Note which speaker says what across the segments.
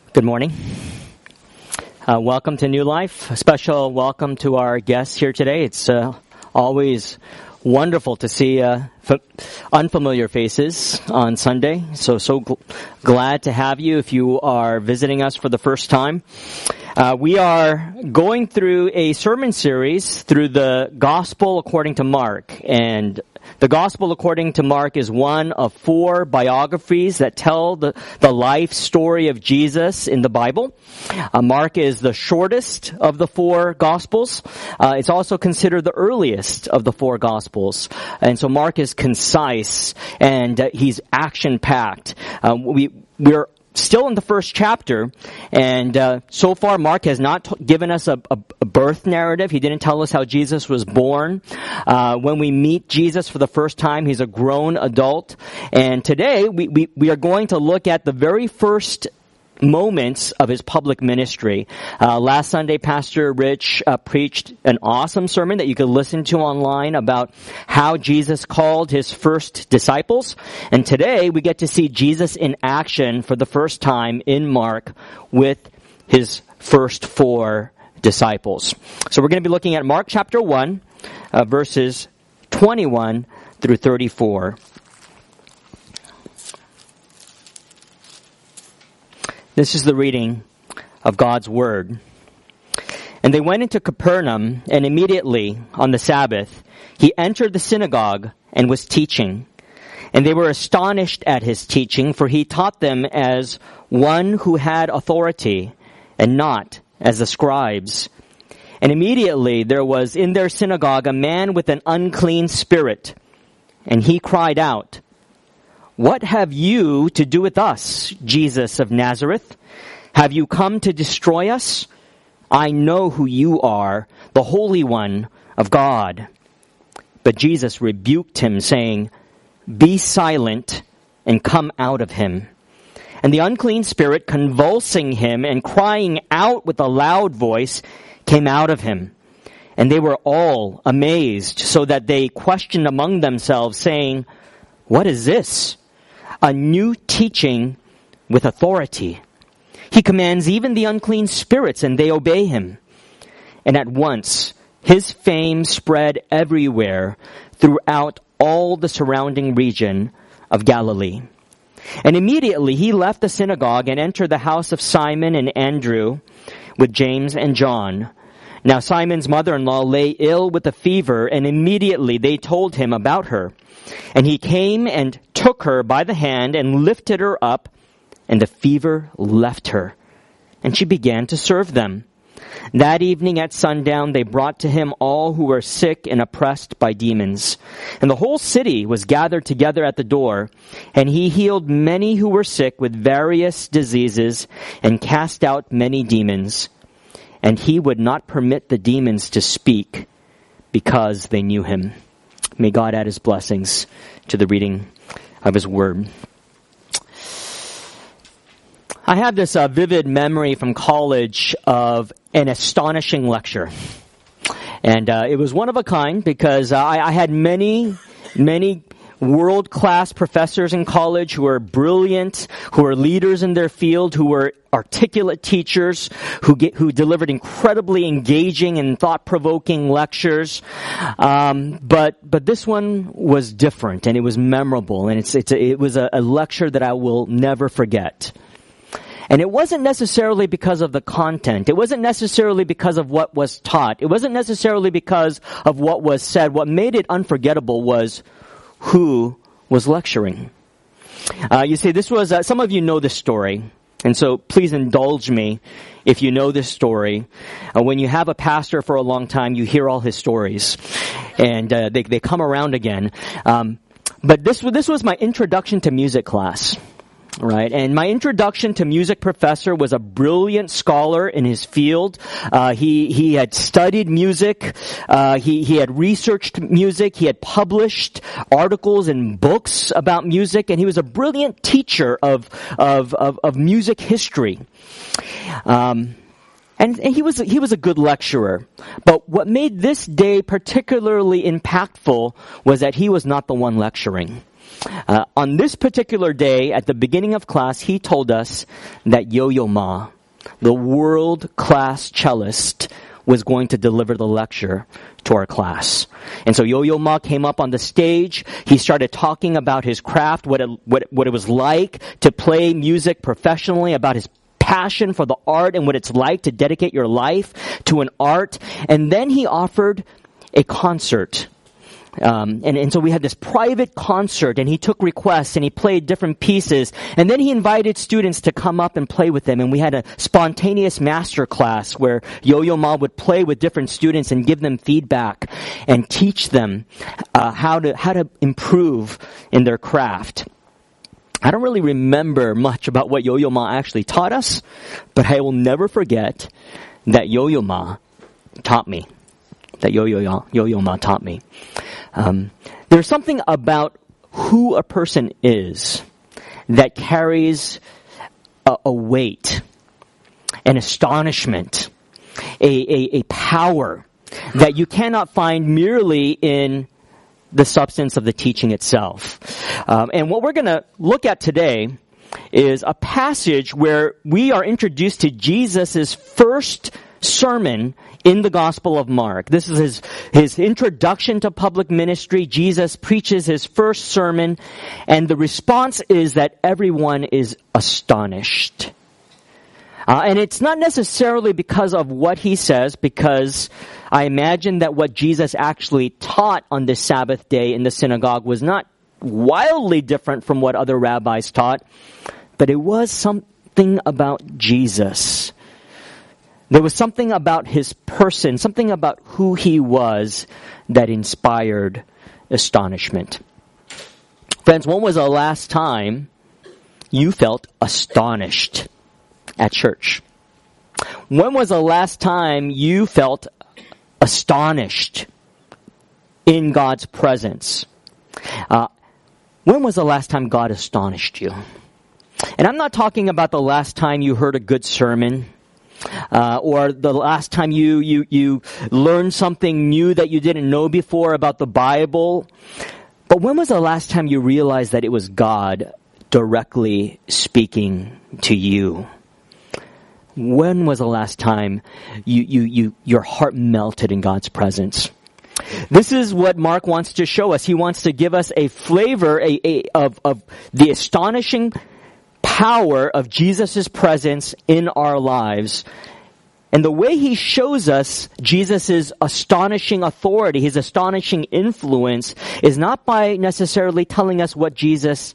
Speaker 1: Good morning. Welcome to New Life. A special welcome to our guests here today. It's always wonderful to see unfamiliar faces on Sunday. So glad to have you if you are visiting us for the first time. We are going through a sermon series through the Gospel according to Mark. And the Gospel according to Mark is one of 4 biographies that tell the life story of Jesus in the Bible. Mark is the shortest of the 4 Gospels. It's also considered the earliest of the 4 Gospels. And so Mark is concise and he's action-packed. We're still in the first chapter, and so far Mark has not given us a birth narrative. He didn't tell us how Jesus was born. When we meet Jesus for the first time, he's a grown adult. And today we are going to look at the very first moments of his public ministry. Last Sunday, Pastor Rich preached an awesome sermon that you could listen to online about how Jesus called his first disciples. And today we get to see Jesus in action for the first time in Mark with his first 4 disciples. So we're going to be looking at Mark chapter 1, verses 21 through 34. This is the reading of God's Word. And they went into Capernaum, and immediately on the Sabbath, he entered the synagogue and was teaching. And they were astonished at his teaching, for he taught them as one who had authority, and not as the scribes. And immediately there was in their synagogue a man with an unclean spirit, and he cried out, "What have you to do with us, Jesus of Nazareth? Have you come to destroy us? I know who you are, the Holy One of God." But Jesus rebuked him, saying, "Be silent and come out of him." And the unclean spirit, convulsing him and crying out with a loud voice, came out of him. And they were all amazed, so that they questioned among themselves, saying, "What is this? A new teaching with authority. He commands even the unclean spirits, and they obey him." And at once his fame spread everywhere throughout all the surrounding region of Galilee. And immediately he left the synagogue and entered the house of Simon and Andrew with James and John. Now Simon's mother-in-law lay ill with a fever, and immediately they told him about her. And he came and took her by the hand and lifted her up, and the fever left her, and she began to serve them. That evening at sundown they brought to him all who were sick and oppressed by demons. And the whole city was gathered together at the door, and he healed many who were sick with various diseases and cast out many demons. And he would not permit the demons to speak, because they knew him. May God add his blessings to the reading of his word. I have this vivid memory from college of an astonishing lecture. And it was one of a kind because I had many world-class professors in college who were brilliant, who were leaders in their field, who were articulate teachers, who delivered incredibly engaging and thought-provoking lectures. But this one was different, and it was memorable, and it was a lecture that I will never forget. And it wasn't necessarily because of the content. It wasn't necessarily because of what was taught. It wasn't necessarily because of what was said. What made it unforgettable was who was lecturing. You see, this was, some of you know this story, and so please indulge me if you know this story. When you have a pastor for a long time, you hear all his stories, and they come around again. But this was my introduction to music class. Right, and my introduction to music professor was a brilliant scholar in his field. He had studied music. He had researched music. He had published articles and books about music, and he was a brilliant teacher of music history. And he was a good lecturer. But what made this day particularly impactful was that he was not the one lecturing. On this particular day, at the beginning of class, he told us that Yo-Yo Ma, the world-class cellist, was going to deliver the lecture to our class. And so Yo-Yo Ma came up on the stage. He started talking about his craft, what it was like to play music professionally, about his passion for the art and what it's like to dedicate your life to an art. And then he offered a concert. And so we had this private concert, and he took requests and he played different pieces. And then he invited students to come up and play with him. And we had a spontaneous master class where Yo-Yo Ma would play with different students and give them feedback and teach them how to improve in their craft. I don't really remember much about what Yo-Yo Ma actually taught us, but I will never forget that Yo-Yo Ma taught me. That Yo-Yo Ma taught me. There's something about who a person is that carries a weight, an astonishment, a power that you cannot find merely in the substance of the teaching itself. And what we're going to look at today is a passage where we are introduced to Jesus' first sermon in the Gospel of Mark. This is his introduction to public ministry. Jesus preaches his first sermon, and the response is that everyone is astonished. And it's not necessarily because of what he says, because I imagine that what Jesus actually taught on this Sabbath day in the synagogue was not wildly different from what other rabbis taught, but it was something about Jesus. There was something about his person, something about who he was that inspired astonishment. Friends, when was the last time you felt astonished at church? When was the last time you felt astonished in God's presence? When was the last time God astonished you? And I'm not talking about the last time you heard a good sermon, or the last time you learned something new that you didn't know before about the Bible. But when was the last time you realized that it was God directly speaking to you? When was the last time your heart melted in God's presence? This is what Mark wants to show us. He wants to give us a flavor of the astonishing power of Jesus' presence in our lives. And the way he shows us Jesus' astonishing authority, his astonishing influence, is not by necessarily telling us what Jesus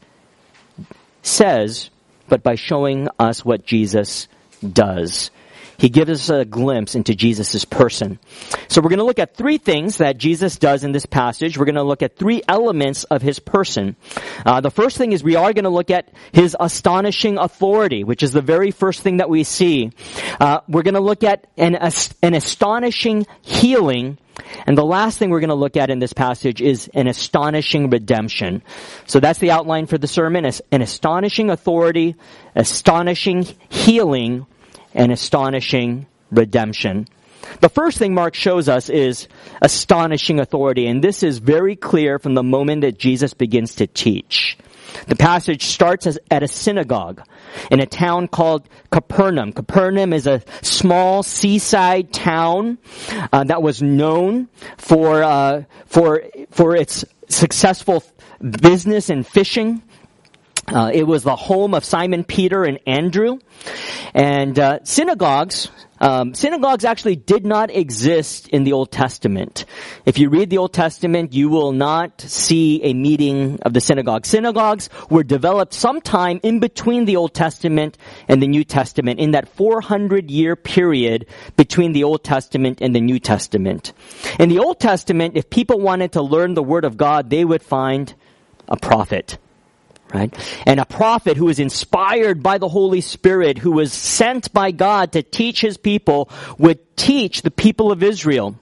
Speaker 1: says, but by showing us what Jesus does. He gives us a glimpse into Jesus' person. So we're going to look at three things that Jesus does in this passage. We're going to look at three elements of his person. The first thing is we are going to look at his astonishing authority, which is the very first thing that we see. We're going to look at an astonishing healing. And the last thing we're going to look at in this passage is an astonishing redemption. So that's the outline for the sermon: an astonishing authority, astonishing healing, and astonishing redemption. The first thing Mark shows us is astonishing authority, and this is very clear from the moment that Jesus begins to teach. The passage starts at a synagogue in a town called Capernaum. Capernaum is a small seaside town that was known for its successful business in fishing. It was the home of Simon Peter and Andrew. And synagogues actually did not exist in the Old Testament. If you read the Old Testament, you will not see a meeting of the synagogue. Synagogues were developed sometime in between the Old Testament and the New Testament, in that 400-year period between the Old Testament and the New Testament. In the Old Testament, if people wanted to learn the Word of God, they would find a prophet. Right? And a prophet who was inspired by the Holy Spirit, who was sent by God to teach his people, would teach the people of Israel.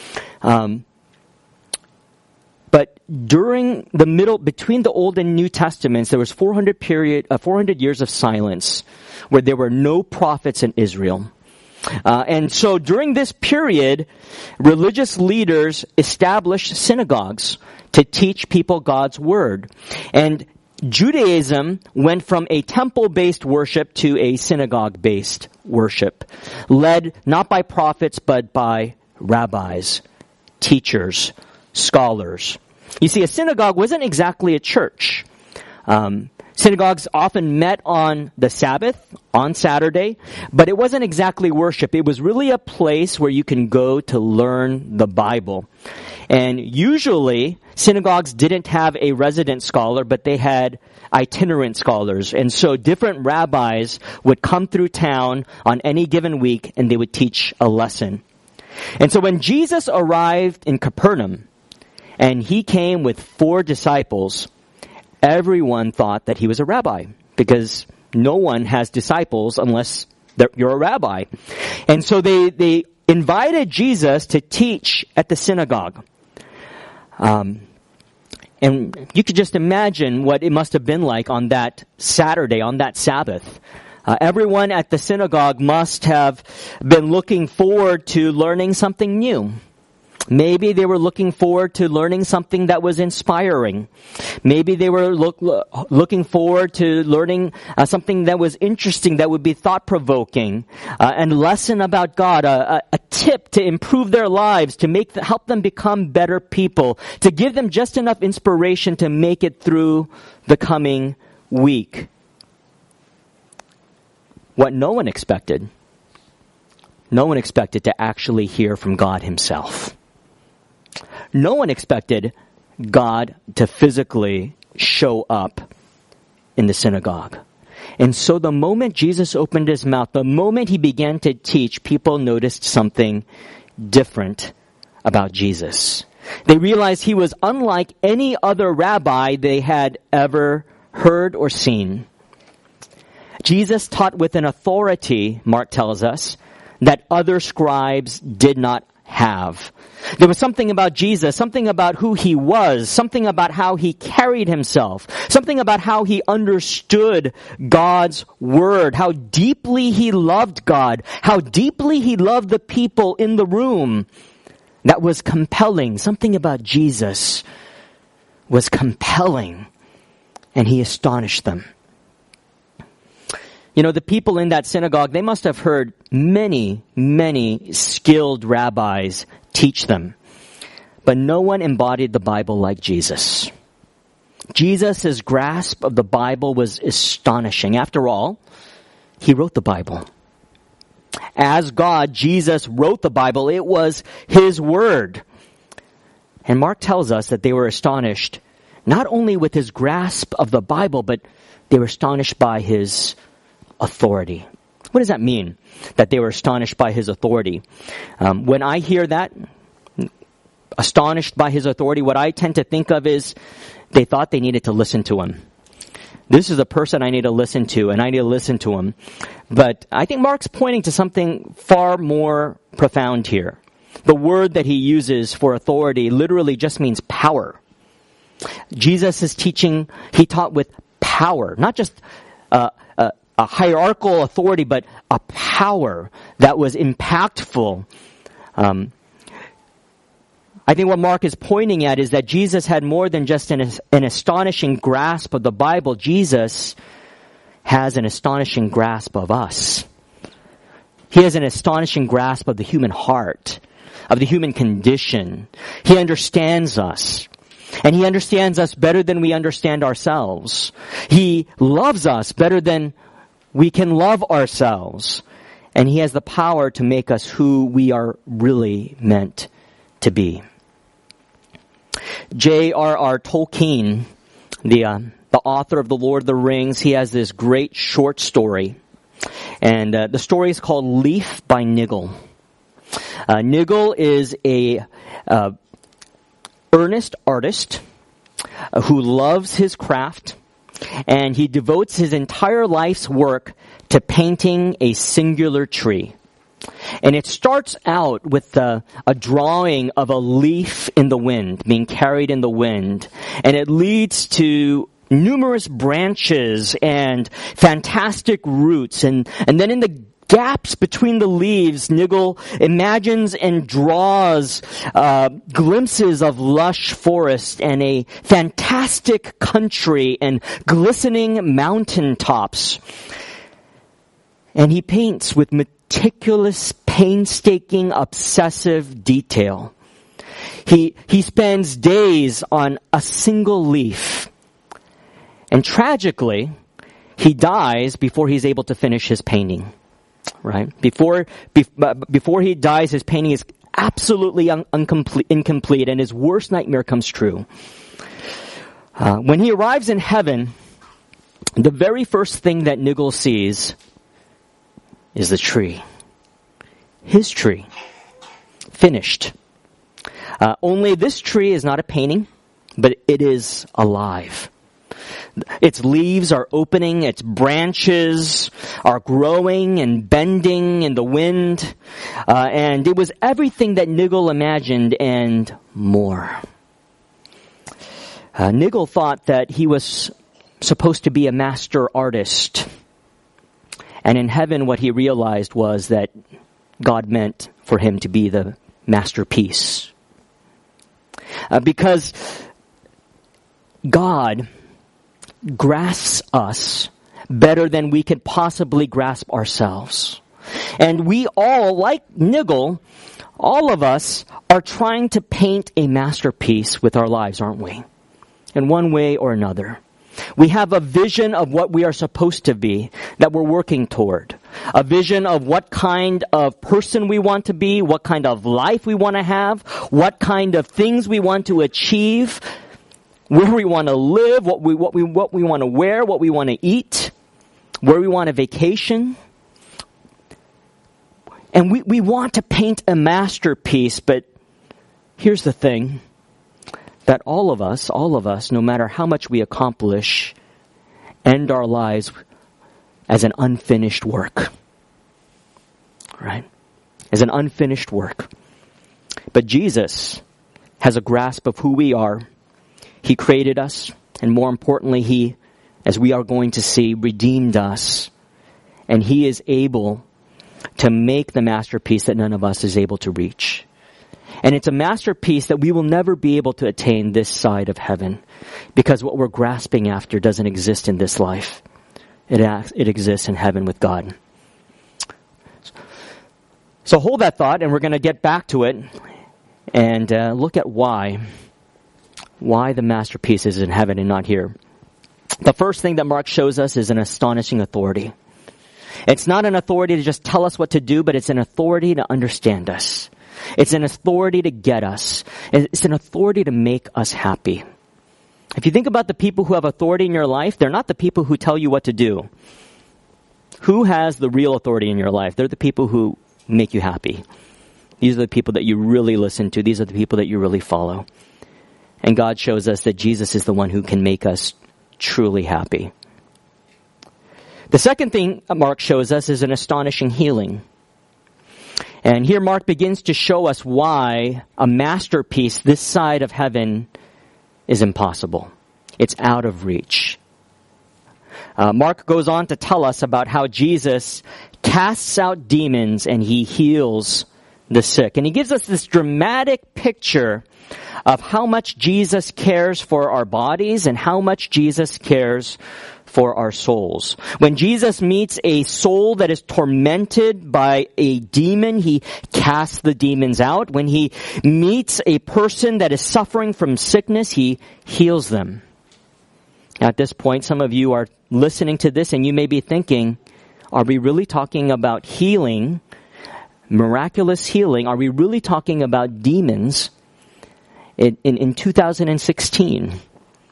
Speaker 1: But during the middle, between the Old and New Testaments, there was 400 years of silence where there were no prophets in Israel. And so during this period, religious leaders established synagogues to teach people God's word. And Judaism went from a temple-based worship to a synagogue-based worship, led not by prophets, but by rabbis, teachers, scholars. You see, a synagogue wasn't exactly a church. Synagogues often met on the Sabbath, on Saturday, but it wasn't exactly worship. It was really a place where you can go to learn the Bible. And usually, synagogues didn't have a resident scholar, but they had itinerant scholars. And so different rabbis would come through town on any given week, and they would teach a lesson. And so when Jesus arrived in Capernaum, and he came with 4 disciples, everyone thought that he was a rabbi, because no one has disciples unless you're a rabbi. And so they invited Jesus to teach at the synagogue. And you could just imagine what it must have been like on that Saturday, on that Sabbath. Everyone at the synagogue must have been looking forward to learning something new. Maybe they were looking forward to learning something that was inspiring. Maybe they were looking forward to learning something that was interesting, that would be thought-provoking, and lesson about God, a tip to improve their lives, to help them become better people, to give them just enough inspiration to make it through the coming week. What no one expected to actually hear from God himself. No one expected God to physically show up in the synagogue. And so the moment Jesus opened his mouth, the moment he began to teach, people noticed something different about Jesus. They realized he was unlike any other rabbi they had ever heard or seen. Jesus taught with an authority, Mark tells us, that other scribes did not have. There was something about Jesus, something about who he was, something about how he carried himself, something about how he understood God's word, how deeply he loved God, how deeply he loved the people in the room. That was compelling. Something about Jesus was compelling, and he astonished them. You know, the people in that synagogue, they must have heard many, many skilled rabbis teach them. But no one embodied the Bible like Jesus. Jesus' grasp of the Bible was astonishing. After all, he wrote the Bible. As God, Jesus wrote the Bible. It was his word. And Mark tells us that they were astonished not only with his grasp of the Bible, but they were astonished by his authority. What does that mean, that they were astonished by his authority? When I hear that, astonished by his authority, what I tend to think of is they thought they needed to listen to him. This is a person I need to listen to, and I need to listen to him. But I think Mark's pointing to something far more profound here. The word that he uses for authority literally just means power. Jesus is teaching, he taught with power, not just a hierarchical authority, but a power that was impactful. I think what Mark is pointing at is that Jesus had more than just an astonishing grasp of the Bible. Jesus has an astonishing grasp of us. He has an astonishing grasp of the human heart, of the human condition. He understands us. And he understands us better than we understand ourselves. He loves us better than we can love ourselves. And he has the power to make us who we are really meant to be. J.R.R. Tolkien, the author of The Lord of the Rings, he has this great short story. And the story is called Leaf by Niggle. Niggle is a earnest artist who loves his craft, and he devotes his entire life's work to painting a singular tree. And it starts out with a drawing of a leaf in the wind, being carried in the wind. And it leads to numerous branches and fantastic roots. And then in the gaps between the leaves, Nigel imagines and draws glimpses of lush forest and a fantastic country and glistening mountaintops. And he paints with meticulous, painstaking, obsessive detail. He spends days on a single leaf. And tragically, he dies before he's able to finish his painting. Right? Before he dies, his painting is absolutely incomplete, and his worst nightmare comes true. When he arrives in heaven, the very first thing that Nigel sees is the tree. His tree. Finished. Only this tree is not a painting, but it is alive. Its leaves are opening, its branches are growing and bending in the wind, and it was everything that Nigel imagined and more. Nigel thought that he was supposed to be a master artist, and in heaven what he realized was that God meant for him to be the masterpiece. Because God grasps us better than we could possibly grasp ourselves. And we all, like Nigel, all of us are trying to paint a masterpiece with our lives, aren't we? In one way or another. We have a vision of what we are supposed to be that we're working toward. A vision of what kind of person we want to be, what kind of life we want to have, what kind of things we want to achieve, where we want to live, what we want to wear, what we want to eat, where we want to vacation. And we want to paint a masterpiece, but here's the thing, that all of us, no matter how much we accomplish, end our lives as an unfinished work. Right? As an unfinished work. But Jesus has a grasp of who we are. He created us, and more importantly, He, as we are going to see, redeemed us. And He is able to make the masterpiece that none of us is able to reach. And it's a masterpiece that we will never be able to attain this side of heaven, because what we're grasping after doesn't exist in this life. It exists in heaven with God. So hold that thought, and we're going to get back to it and look at why the masterpiece is in heaven and not here. The first thing that Mark shows us is an astonishing authority. It's not an authority to just tell us what to do, but it's an authority to understand us. It's an authority to get us. It's an authority to make us happy. If you think about the people who have authority in your life, they're not the people who tell you what to do. Who has the real authority in your life? They're the people who make you happy. These are the people that you really listen to. These are the people that you really follow. And God shows us that Jesus is the one who can make us truly happy. The second thing Mark shows us is an astonishing healing. And here Mark begins to show us why a masterpiece this side of heaven is impossible. It's out of reach. Mark goes on to tell us about how Jesus casts out demons and He heals the sick. And He gives us this dramatic picture of how much Jesus cares for our bodies and how much Jesus cares for our souls. When Jesus meets a soul that is tormented by a demon, He casts the demons out. When He meets a person that is suffering from sickness, He heals them. At this point, some of you are listening to this and you may be thinking, are we really talking about healing, miraculous healing? Are we really talking about demons in 2016?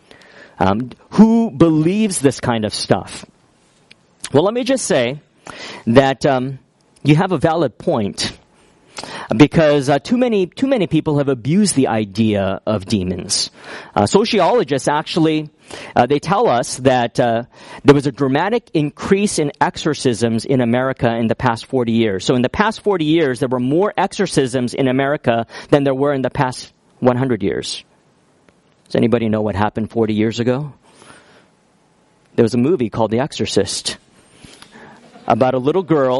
Speaker 1: Who believes this kind of stuff? Well, let me just say that you have a valid point, because too many people have abused the idea of demons. Sociologists actually they tell us that there was a dramatic increase in exorcisms in America in the past 40 years. So in the past 40 years, there were more exorcisms in America than there were in the past 100 years. Does anybody know what happened 40 years ago? There was a movie called The Exorcist about a little girl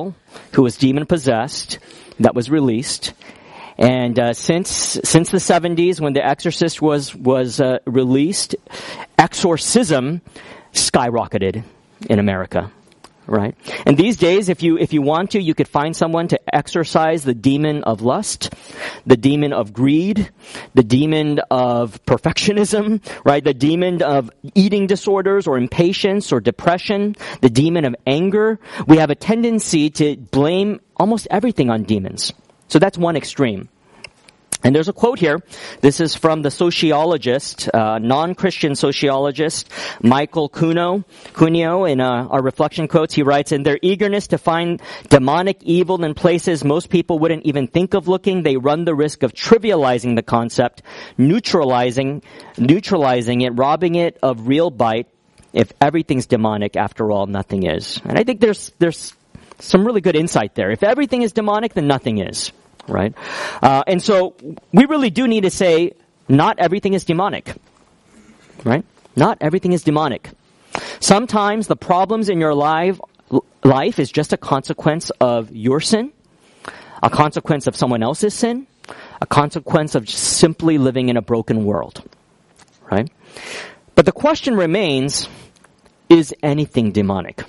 Speaker 1: who was demon-possessed that was released. And since the 70s, when The Exorcist was released, exorcism skyrocketed in America, right? And these days, if you want to, you could find someone to exorcise the demon of lust, the demon of greed, the demon of perfectionism, right? The demon of eating disorders or impatience or depression, the demon of anger. We have a tendency to blame almost everything on demons. So that's one extreme. And there's a quote here. This is from the sociologist, non-Christian sociologist, Michael Cuneo, in our reflection quotes. He writes, in their eagerness to find demonic evil in places most people wouldn't even think of looking, they run the risk of trivializing the concept, neutralizing it, robbing it of real bite. If everything's demonic, after all, nothing is. And I think there's some really good insight there. If everything is demonic, then nothing is. Right? And so we really do need to say, not everything is demonic. Right? Not everything is demonic. Sometimes the problems in your life is just a consequence of your sin, a consequence of someone else's sin, a consequence of just simply living in a broken world. Right? But the question remains, is anything demonic?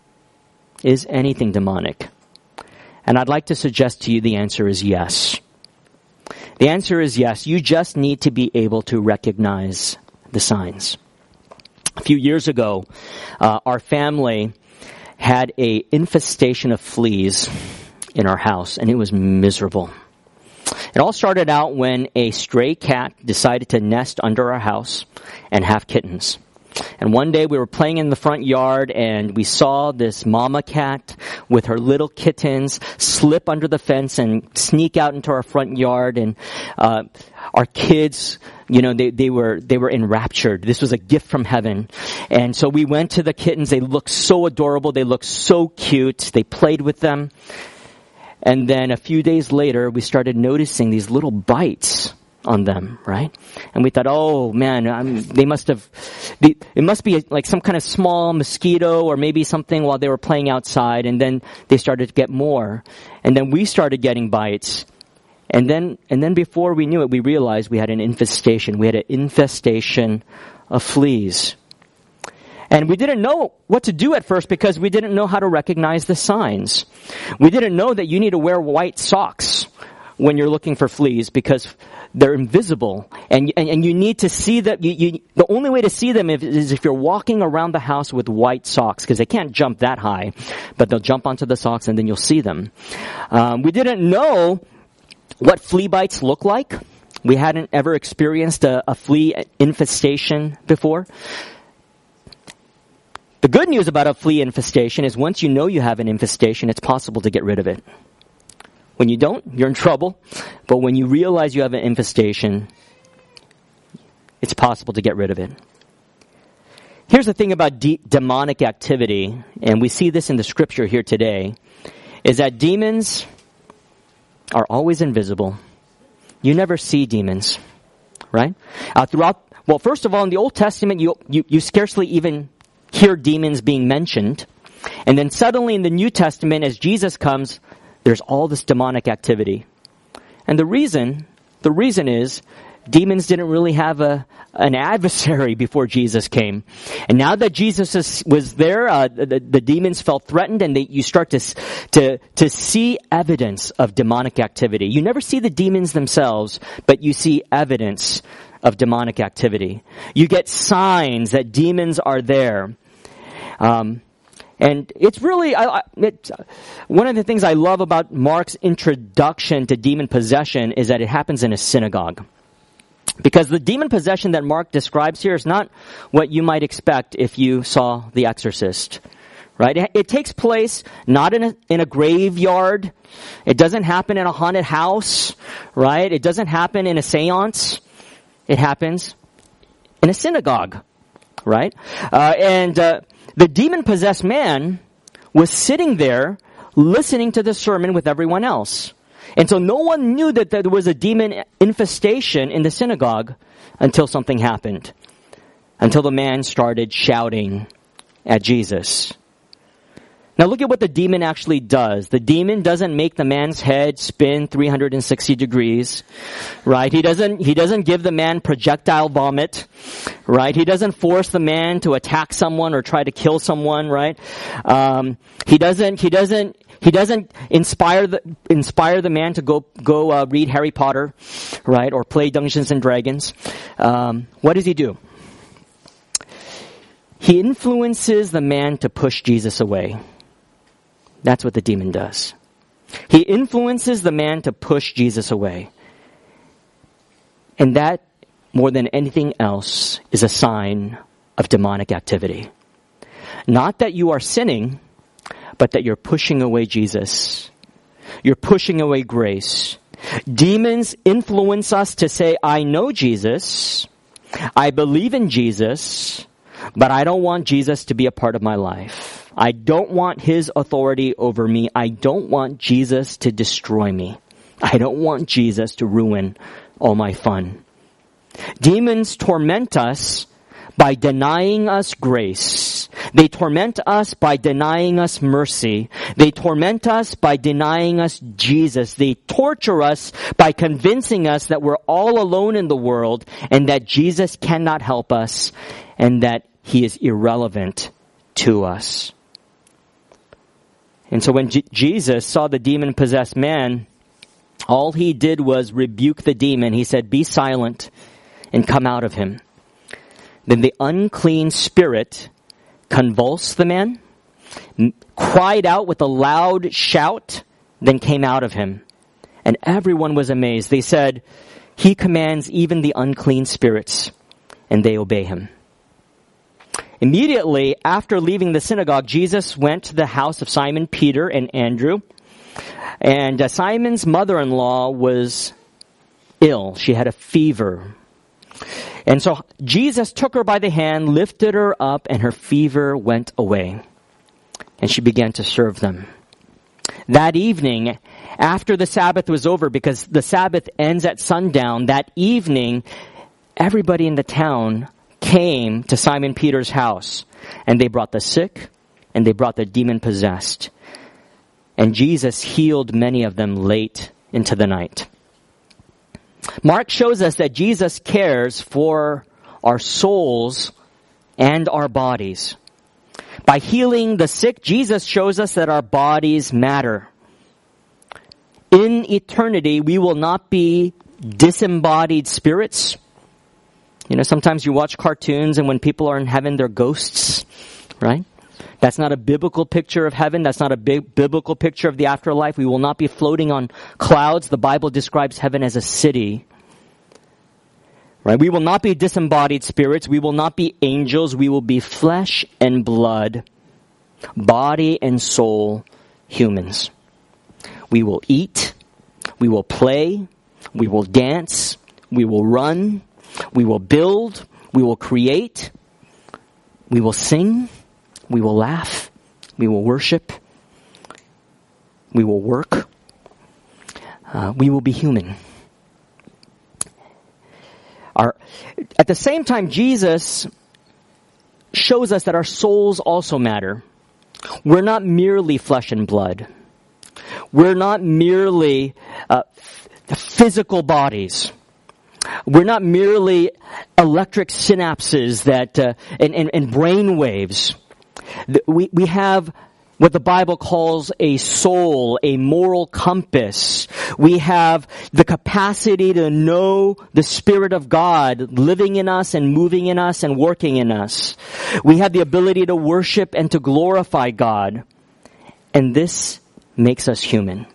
Speaker 1: Is anything demonic? And I'd like to suggest to you the answer is yes. The answer is yes. You just need to be able to recognize the signs. A few years ago, our family had an infestation of fleas in our house, and it was miserable. It all started out when a stray cat decided to nest under our house and have kittens. And one day we were playing in the front yard and we saw this mama cat with her little kittens slip under the fence and sneak out into our front yard. And our kids, they were enraptured. This was a gift from heaven. And so we went to the kittens. They looked so adorable. They looked so cute. They played with them. And then a few days later, we started noticing these little bites on them, right? And we thought, oh man, it must be like some kind of small mosquito or maybe something while they were playing outside. And then they started to get more. And then we started getting bites. And then before we knew it, we realized we had an infestation. We had an infestation of fleas. And we didn't know what to do at first because we didn't know how to recognize the signs. We didn't know that you need to wear white socks when you're looking for fleas because they're invisible, and you need to see that. The only way to see them is if you're walking around the house with white socks, because they can't jump that high, but they'll jump onto the socks and then you'll see them. We didn't know what flea bites look like. We hadn't ever experienced a flea infestation before. The good news about a flea infestation is once you know you have an infestation, it's possible to get rid of it. When you don't, you're in trouble. But when you realize you have an infestation, it's possible to get rid of it. Here's the thing about demonic activity, and we see this in the scripture here today, is that demons are always invisible. You never see demons, right? First of all, in the Old Testament, you scarcely even hear demons being mentioned. And then suddenly in the New Testament, as Jesus comes, there's all this demonic activity. And the reason is demons didn't really have an adversary before Jesus came. And now that Jesus was there, the demons felt threatened, and you start to see evidence of demonic activity. You never see the demons themselves, but you see evidence of demonic activity. You get signs that demons are there. And it's really, one of the things I love about Mark's introduction to demon possession is that it happens in a synagogue. Because the demon possession that Mark describes here is not what you might expect if you saw The Exorcist. Right? It takes place not in a graveyard. It doesn't happen in a haunted house. Right? It doesn't happen in a seance. It happens in a synagogue. Right? The demon-possessed man was sitting there listening to the sermon with everyone else. And so no one knew that there was a demon infestation in the synagogue until something happened. Until the man started shouting at Jesus. Now look at what the demon actually does. The demon doesn't make the man's head spin 360 degrees, right? He doesn't give the man projectile vomit, right? He doesn't force the man to attack someone or try to kill someone, right? He doesn't inspire the man to go read Harry Potter, right? Or play Dungeons and Dragons. What does he do? He influences the man to push Jesus away. That's what the demon does. He influences the man to push Jesus away. And that, more than anything else, is a sign of demonic activity. Not that you are sinning, but that you're pushing away Jesus. You're pushing away grace. Demons influence us to say, I know Jesus, I believe in Jesus, but I don't want Jesus to be a part of my life. I don't want his authority over me. I don't want Jesus to destroy me. I don't want Jesus to ruin all my fun. Demons torment us by denying us grace. They torment us by denying us mercy. They torment us by denying us Jesus. They torture us by convincing us that we're all alone in the world and that Jesus cannot help us and that he is irrelevant to us. And so when Jesus saw the demon-possessed man, all he did was rebuke the demon. He said, be silent and come out of him. Then the unclean spirit convulsed the man, cried out with a loud shout, then came out of him. And everyone was amazed. They said, he commands even the unclean spirits, and they obey him. Immediately after leaving the synagogue, Jesus went to the house of Simon Peter and Andrew. And Simon's mother-in-law was ill. She had a fever. And so Jesus took her by the hand, lifted her up, and her fever went away. And she began to serve them. That evening, after the Sabbath was over, because the Sabbath ends at sundown, that evening, everybody in the town came to Simon Peter's house, and they brought the sick, and they brought the demon-possessed. And Jesus healed many of them late into the night. Mark shows us that Jesus cares for our souls and our bodies. By healing the sick, Jesus shows us that our bodies matter. In eternity, we will not be disembodied spirits. You know, sometimes you watch cartoons and when people are in heaven, they're ghosts, right? That's not a biblical picture of heaven. That's not a biblical picture of the afterlife. We will not be floating on clouds. The Bible describes heaven as a city, right? We will not be disembodied spirits. We will not be angels. We will be flesh and blood, body and soul humans. We will eat. We will play. We will dance. We will run. We will build, we will create, we will sing, we will laugh, we will worship, we will work, we will be human. At the same time, Jesus shows us that our souls also matter. We're not merely flesh and blood. We're not merely physical bodies. We're not merely electric synapses that and brain waves. We have what the Bible calls a soul, a moral compass. We have the capacity to know the Spirit of God living in us and moving in us and working in us. We have the ability to worship and to glorify God. And this makes us human.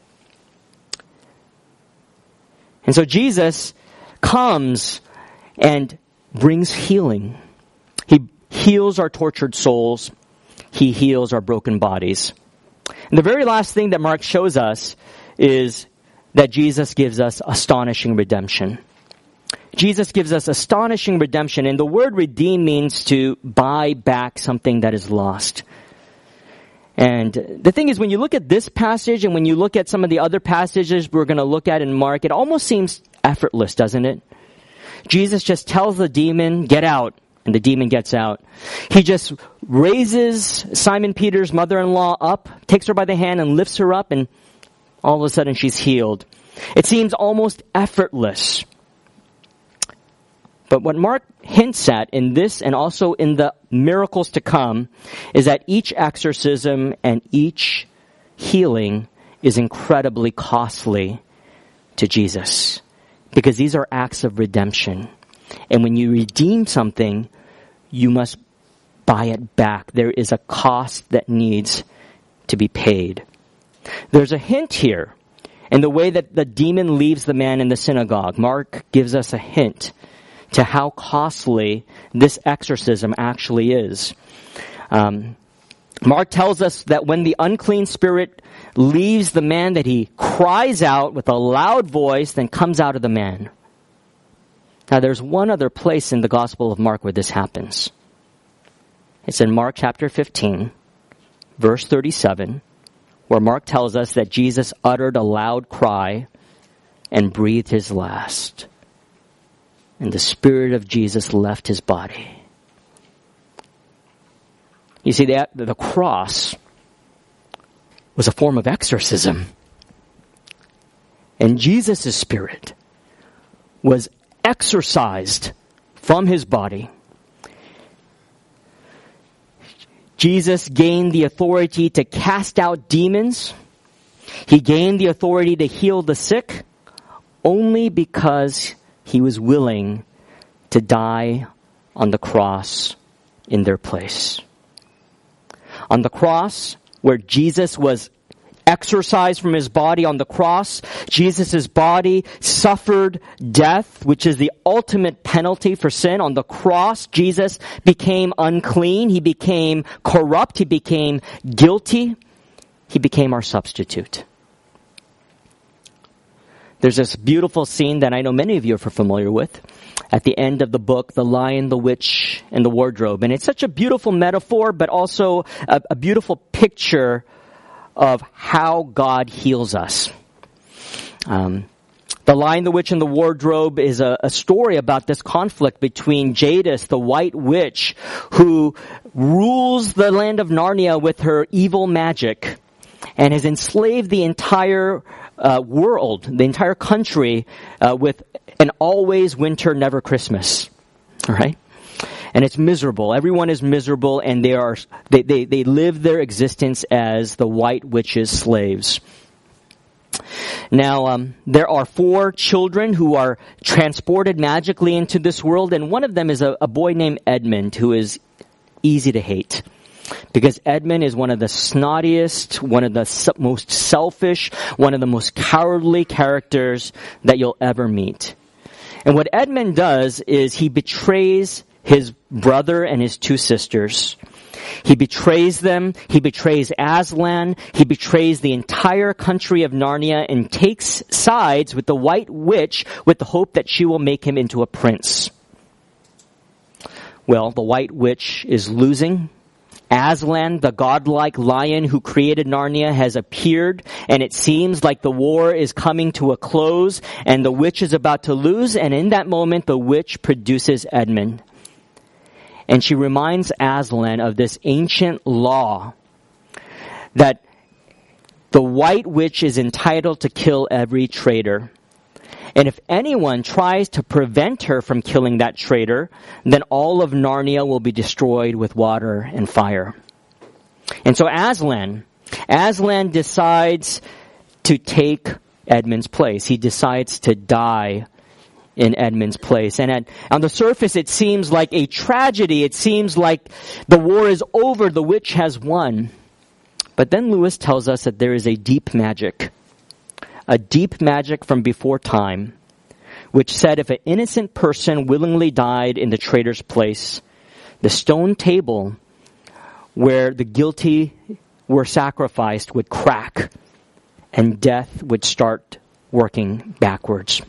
Speaker 1: And so Jesus comes and brings healing. He heals our tortured souls. He heals our broken bodies. And the very last thing that Mark shows us is that Jesus gives us astonishing redemption. Jesus gives us astonishing redemption, and the word redeem means to buy back something that is lost. And the thing is, when you look at this passage and when you look at some of the other passages we're going to look at in Mark, it almost seems effortless, doesn't it? Jesus just tells the demon, get out. and the demon gets out. He just raises Simon Peter's mother-in-law up, takes her by the hand and lifts her up, and all of a sudden she's healed. It seems almost effortless. But what Mark hints at in this and also in the miracles to come is that each exorcism and each healing is incredibly costly to Jesus, because these are acts of redemption. And when you redeem something, you must buy it back. There is a cost that needs to be paid. There's a hint here in the way that the demon leaves the man in the synagogue. Mark gives us a hint to how costly this exorcism actually is. Mark tells us that when the unclean spirit leaves the man, that he cries out with a loud voice, then comes out of the man. Now there's one other place in the Gospel of Mark where this happens. It's in Mark chapter 15, verse 37, where Mark tells us that Jesus uttered a loud cry and breathed his last. And the spirit of Jesus left his body. You see, the cross was a form of exorcism. And Jesus' spirit was exorcised from his body. Jesus gained the authority to cast out demons. He gained the authority to heal the sick only because he was willing to die on the cross in their place. On the cross, where Jesus was exorcised from his body on the cross, Jesus' body suffered death, which is the ultimate penalty for sin. On the cross, Jesus became unclean. He became corrupt. He became guilty. He became our substitute. There's this beautiful scene that I know many of you are familiar with at the end of the book, The Lion, the Witch, and the Wardrobe. And it's such a beautiful metaphor, but also a beautiful picture of how God heals us. The Lion, the Witch, and the Wardrobe is a story about this conflict between Jadis, the White Witch, who rules the land of Narnia with her evil magic and has enslaved the entire world, the entire country, with an always winter, never Christmas. All right? And it's miserable. Everyone is miserable, and they live their existence as the White Witch's slaves. Now, there are 4 children who are transported magically into this world, and one of them is a boy named Edmund, who is easy to hate. Because Edmund is one of the snottiest, one of the most selfish, one of the most cowardly characters that you'll ever meet. And what Edmund does is he betrays his brother and his 2 sisters. He betrays them. He betrays Aslan. He betrays the entire country of Narnia and takes sides with the White Witch with the hope that she will make him into a prince. Well, the White Witch is losing. Aslan, the godlike lion who created Narnia, has appeared, and it seems like the war is coming to a close, and the witch is about to lose, and in that moment, the witch produces Edmund. And she reminds Aslan of this ancient law that the White Witch is entitled to kill every traitor. And if anyone tries to prevent her from killing that traitor, then all of Narnia will be destroyed with water and fire. And so Aslan decides to take Edmund's place. He decides to die in Edmund's place. And on the surface, it seems like a tragedy. It seems like the war is over. The witch has won. But then Lewis tells us that there is a deep magic from before time, which said if an innocent person willingly died in the traitor's place, the stone table where the guilty were sacrificed would crack and death would start working backwards.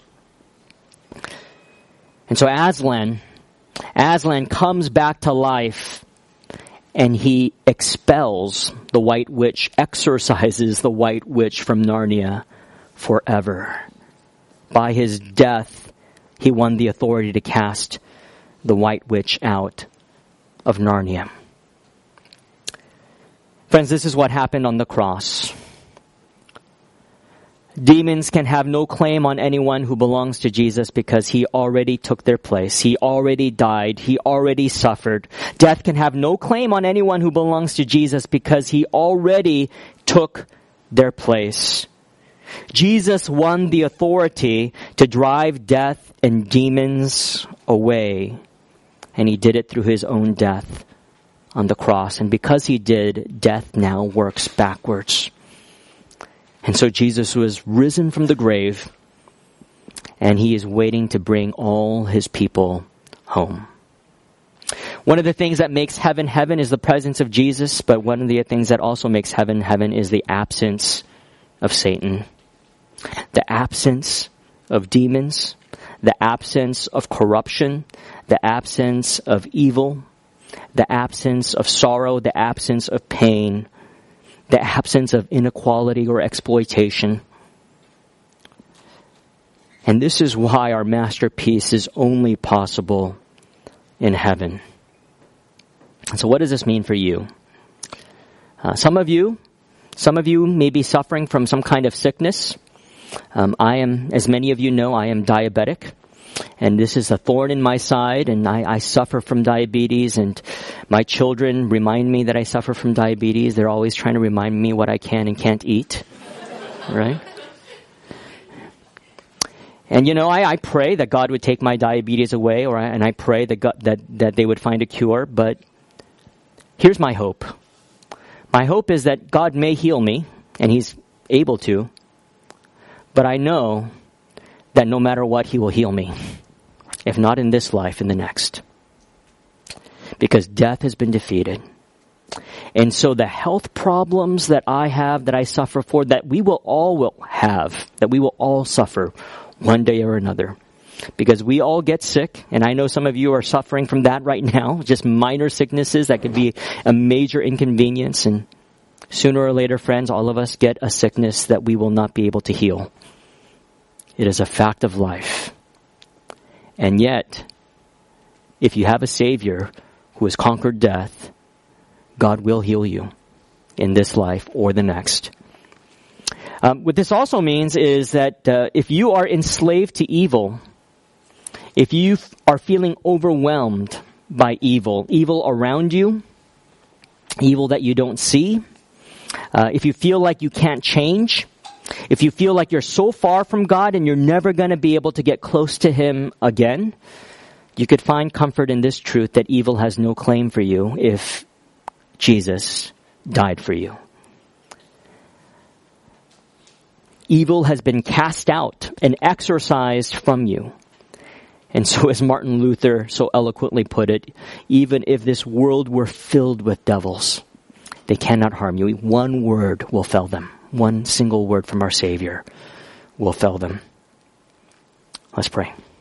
Speaker 1: And so Aslan comes back to life, and he expels the White Witch, exorcises the White Witch from Narnia forever. By his death, he won the authority to cast the White Witch out of Narnia. Friends, this is what happened on the cross. Demons can have no claim on anyone who belongs to Jesus because he already took their place. He already died. He already suffered. Death can have no claim on anyone who belongs to Jesus because he already took their place. Jesus won the authority to drive death and demons away. And he did it through his own death on the cross. And because he did, death now works backwards. And so Jesus was risen from the grave, and he is waiting to bring all his people home. One of the things that makes heaven heaven is the presence of Jesus, but one of the things that also makes heaven heaven is the absence of Satan. The absence of demons, the absence of corruption, the absence of evil, the absence of sorrow, the absence of pain, the absence of inequality or exploitation. And this is why our masterpiece is only possible in heaven. So what does this mean for you? Some of you may be suffering from some kind of sickness. I am, as many of you know, I am diabetic. And this is a thorn in my side, and I suffer from diabetes, and my children remind me that I suffer from diabetes. They're always trying to remind me what I can and can't eat. Right? And I pray that God would take my diabetes away, and I pray that they would find a cure, but here's my hope. My hope is that God may heal me, and He's able to, but I know that no matter what, He will heal me. If not in this life, in the next. Because death has been defeated. And so the health problems that I have, that I suffer for, that we will all have, that we will all suffer one day or another. Because we all get sick, and I know some of you are suffering from that right now, just minor sicknesses that could be a major inconvenience. And sooner or later, friends, all of us get a sickness that we will not be able to heal. It is a fact of life. And yet, if you have a Savior who has conquered death, God will heal you in this life or the next. What this also means is that if you are enslaved to evil, if you are feeling overwhelmed by evil around you, evil that you don't see, if you feel like you can't change, if you feel like you're so far from God and you're never going to be able to get close to Him again, you could find comfort in this truth that evil has no claim for you if Jesus died for you. Evil has been cast out and exorcised from you. And so as Martin Luther so eloquently put it, even if this world were filled with devils, they cannot harm you. One word will fell them. One single word from our Savior will fell them. Let's pray.